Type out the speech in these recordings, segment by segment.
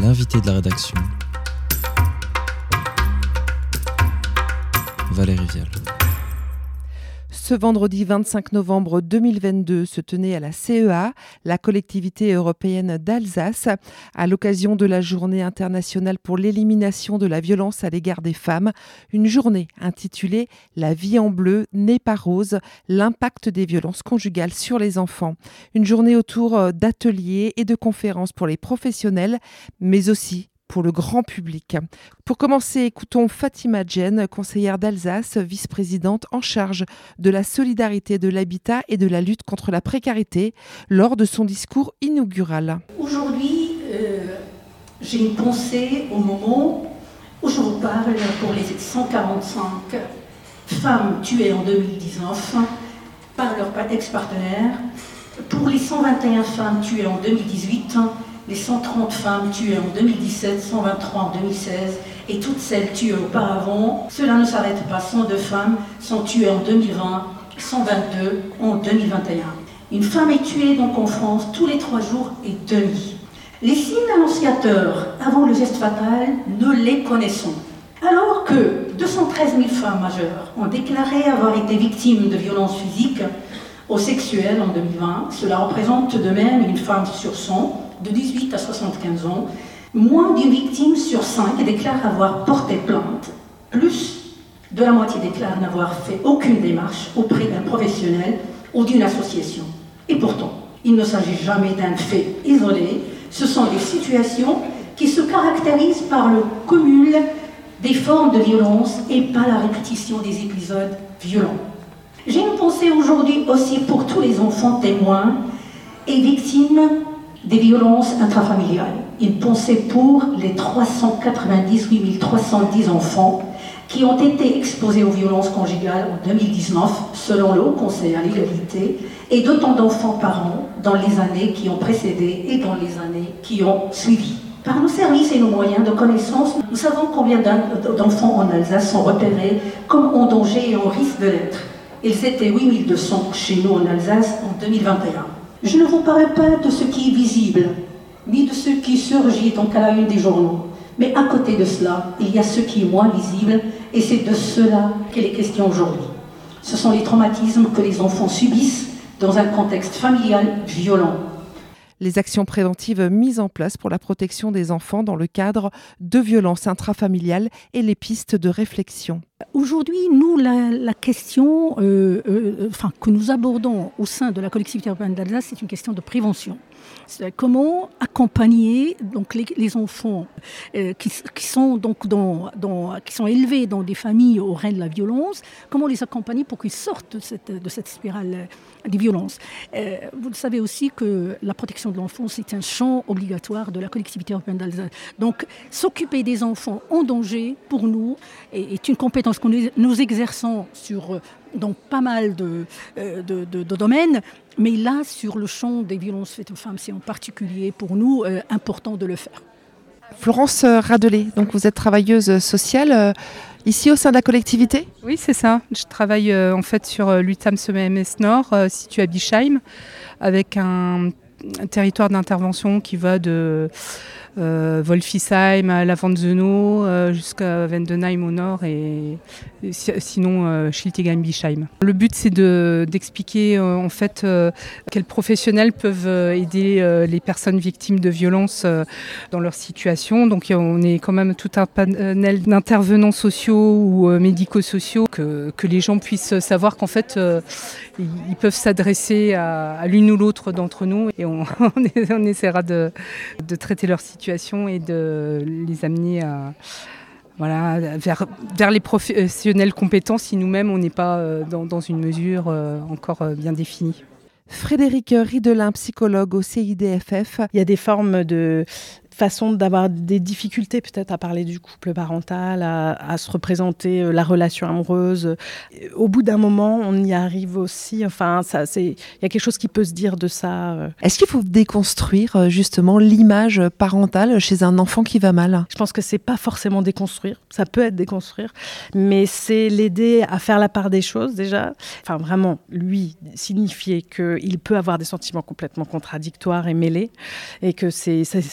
L'invité de la rédaction, Valérie Vial. Ce vendredi 25 novembre 2022 se tenait à la CEA, la collectivité européenne d'Alsace, à l'occasion de la Journée internationale pour l'élimination de la violence à l'égard des femmes, une journée intitulée « La vie en bleu n'est pas rose, l'impact des violences conjugales sur les enfants ». Une journée autour d'ateliers et de conférences pour les professionnels, mais aussi pour le grand public. Pour commencer, écoutons Fatima Djen, conseillère d'Alsace, vice-présidente en charge de la solidarité, de l'habitat et de la lutte contre la précarité, lors de son discours inaugural. Aujourd'hui, j'ai une pensée au moment où je vous parle pour les 145 femmes tuées en 2019 par leur ex-partenaire, pour les 121 femmes tuées en 2018, les 130 femmes tuées en 2017, 123 en 2016 et toutes celles tuées auparavant. Cela ne s'arrête pas, 102 femmes sont tuées en 2020, 122 en 2021. Une femme est tuée donc en France tous les 3 jours et demi. Les signes annonciateurs avant le geste fatal, nous les connaissons. Alors que 213 000 femmes majeures ont déclaré avoir été victimes de violences physiques ou sexuelles en 2020, cela représente de même une femme sur 100, de 18 à 75 ans, moins d'une victime sur 5 déclare avoir porté plainte, plus de la moitié déclare n'avoir fait aucune démarche auprès d'un professionnel ou d'une association. Et pourtant, il ne s'agit jamais d'un fait isolé, ce sont des situations qui se caractérisent par le cumul des formes de violence et par la répétition des épisodes violents. J'ai une pensée aujourd'hui aussi pour tous les enfants témoins et victimes des violences intrafamiliales. Une pensée pour les 398 310 enfants qui ont été exposés aux violences conjugales en 2019, selon le Haut Conseil à l'égalité, et d'autant d'enfants par an dans les années qui ont précédé et dans les années qui ont suivi. Par nos services et nos moyens de connaissance, nous savons combien d'enfants en Alsace sont repérés comme en danger et en risque de l'être. Ils étaient 8200 chez nous en Alsace en 2021. Je ne vous parle pas de ce qui est visible, ni de ce qui surgit donc à la une des journaux. Mais à côté de cela, il y a ce qui est moins visible, et c'est de cela qu'il est question aujourd'hui. Ce sont les traumatismes que les enfants subissent dans un contexte familial violent. Les actions préventives mises en place pour la protection des enfants dans le cadre de violences intrafamiliales et les pistes de réflexion. Aujourd'hui, nous, la question que nous abordons au sein de la collectivité européenne d'Alsace, c'est une question de prévention. C'est comment accompagner donc les enfants qui sont donc qui sont élevés dans des familles au règne de la violence, comment les accompagner pour qu'ils sortent de cette spirale des violences. Vous le savez aussi que la protection de l'enfance est un champ obligatoire de la collectivité européenne d'Alsace. Donc, s'occuper des enfants en danger, pour nous, est une compétence que nous exerçons dans pas mal de domaines, mais là, sur le champ des violences faites aux femmes, c'est en particulier pour nous important de le faire. Florence Radelet, donc vous êtes travailleuse sociale ici au sein de la collectivité ? Oui, c'est ça. Je travaille en fait sur l'UTAM-CMS Nord, situé à Bischheim, avec un territoire d'intervention qui va de Wolfisheim à Lavandzenau jusqu'à Vendenheim au nord et sinon Schiltigheim-Bischheim. Le but c'est d'expliquer en fait quels professionnels peuvent aider les personnes victimes de violences dans leur situation. Donc on est quand même tout un panel d'intervenants sociaux ou médico-sociaux que les gens puissent savoir qu'en fait ils peuvent s'adresser à l'une ou l'autre d'entre nous et on essaiera de traiter leur situation et de les amener vers les professionnels compétents si nous-mêmes on n'est pas dans une mesure encore bien définie. Frédéric Ridelin, psychologue au CIDFF. Il y a des formes de façon d'avoir des difficultés peut-être à parler du couple parental, à se représenter la relation amoureuse. Au bout d'un moment, on y arrive aussi. Enfin, il y a quelque chose qui peut se dire de ça. Est-ce qu'il faut déconstruire justement l'image parentale chez un enfant qui va mal ? Je pense que c'est pas forcément déconstruire. Ça peut être déconstruire, mais c'est l'aider à faire la part des choses déjà. Enfin, vraiment, lui, signifier qu'il peut avoir des sentiments complètement contradictoires et mêlés et que c'est normal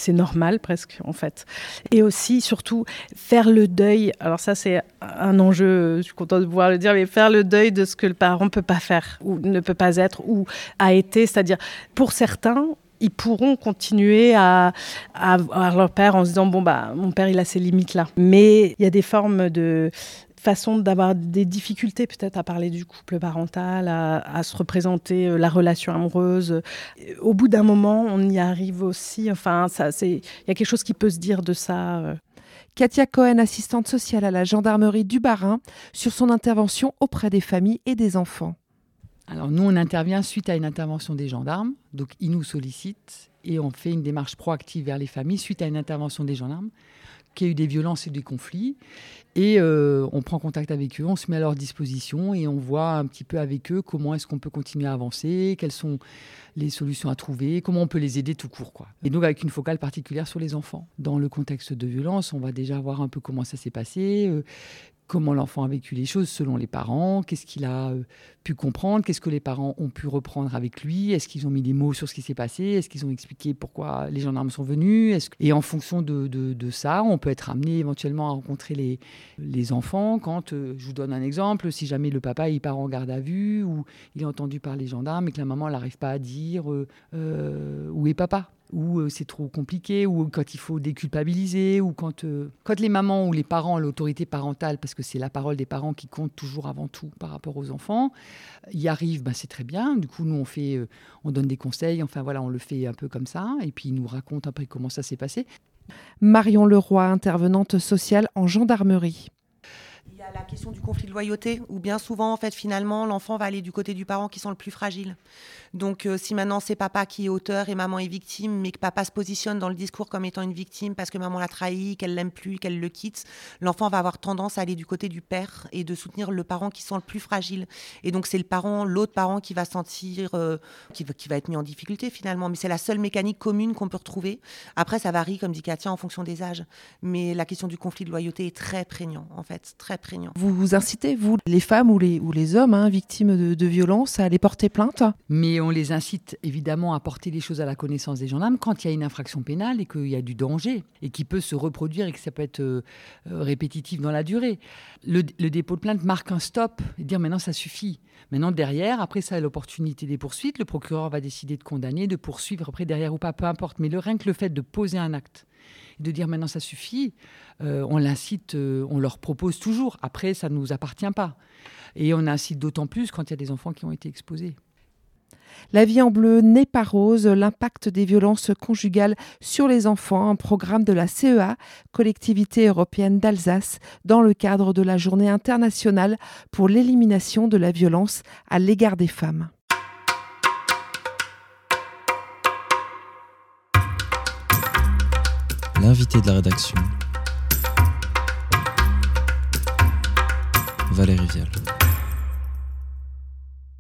normal presque en fait. Et aussi, surtout, faire le deuil. Alors ça, c'est un enjeu, je suis contente de pouvoir le dire, mais faire le deuil de ce que le parent ne peut pas faire ou ne peut pas être ou a été. C'est-à-dire, pour certains, ils pourront continuer à voir leur père en se disant « bon, bah, mon père, il a ses limites là ». Mais il y a des formes de façon d'avoir des difficultés peut-être à parler du couple parental, à se représenter la relation amoureuse. Au bout d'un moment, on y arrive aussi. Enfin, il y a quelque chose qui peut se dire de ça. Katia Cohen, assistante sociale à la gendarmerie du Bas-Rhin, sur son intervention auprès des familles et des enfants. Alors nous, on intervient suite à une intervention des gendarmes. Donc ils nous sollicitent et on fait une démarche proactive vers les familles suite à une intervention des gendarmes qu'il y a eu des violences et des conflits. Et on prend contact avec eux, on se met à leur disposition et on voit un petit peu avec eux comment est-ce qu'on peut continuer à avancer, quelles sont les solutions à trouver, comment on peut les aider tout court, quoi. Et donc avec une focale particulière sur les enfants. Dans le contexte de violence, on va déjà voir un peu comment ça s'est passé, comment l'enfant a vécu les choses selon les parents, qu'est-ce qu'il a pu comprendre, qu'est-ce que les parents ont pu reprendre avec lui, est-ce qu'ils ont mis des mots sur ce qui s'est passé, est-ce qu'ils ont expliqué pourquoi les gendarmes sont venus, et en fonction de ça, on peut être amené éventuellement à rencontrer les enfants quand, je vous donne un exemple, si jamais le papa il part en garde à vue ou il est entendu par les gendarmes et que la maman n'arrive pas à dire où est papa, ou c'est trop compliqué, ou quand il faut déculpabiliser, ou quand les mamans ou les parents, l'autorité parentale, parce que c'est la parole des parents qui compte toujours avant tout par rapport aux enfants, y arrivent, c'est très bien. Du coup, nous, on donne des conseils, enfin voilà, on le fait un peu comme ça, et puis ils nous racontent après comment ça s'est passé. Marion Leroy, intervenante sociale en gendarmerie. Il y a la question du conflit de loyauté, où bien souvent, en fait, finalement, l'enfant va aller du côté du parent qui sent le plus fragile. Donc, si maintenant c'est papa qui est auteur et maman est victime, mais que papa se positionne dans le discours comme étant une victime parce que maman l'a trahi, qu'elle l'aime plus, qu'elle le quitte, l'enfant va avoir tendance à aller du côté du père et de soutenir le parent qui sent le plus fragile. Et donc, c'est l'autre parent qui va sentir, qui va être mis en difficulté finalement. Mais c'est la seule mécanique commune qu'on peut retrouver. Après, ça varie, comme dit Katia, en fonction des âges. Mais la question du conflit de loyauté est très prégnant, en fait, très prégnant. Vous incitez, vous, les femmes ou les hommes victimes de violences, à aller porter plainte ? Mais on les incite évidemment à porter les choses à la connaissance des gendarmes quand il y a une infraction pénale et qu'il y a du danger et qui peut se reproduire et que ça peut être répétitif dans la durée. Le dépôt de plainte marque un stop et dire maintenant ça suffit. Maintenant derrière, après ça a l'opportunité des poursuites, le procureur va décider de condamner, de poursuivre après derrière ou pas, peu importe. Mais rien que le fait de poser un acte, de dire maintenant ça suffit, on l'incite, on leur propose toujours. Après, ça ne nous appartient pas. Et on incite d'autant plus quand il y a des enfants qui ont été exposés. La vie en bleu n'est pas rose, l'impact des violences conjugales sur les enfants, un programme de la CEA, Collectivité européenne d'Alsace, dans le cadre de la Journée internationale pour l'élimination de la violence à l'égard des femmes. L'invité de la rédaction, Valérie Vial.